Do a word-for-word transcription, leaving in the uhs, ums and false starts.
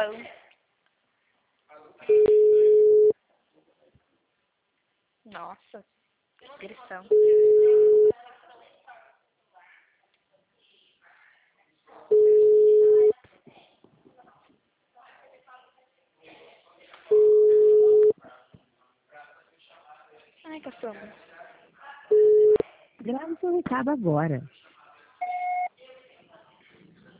descrição. Nossa, descrição. Ai, caçamba. Grave seu recado agora.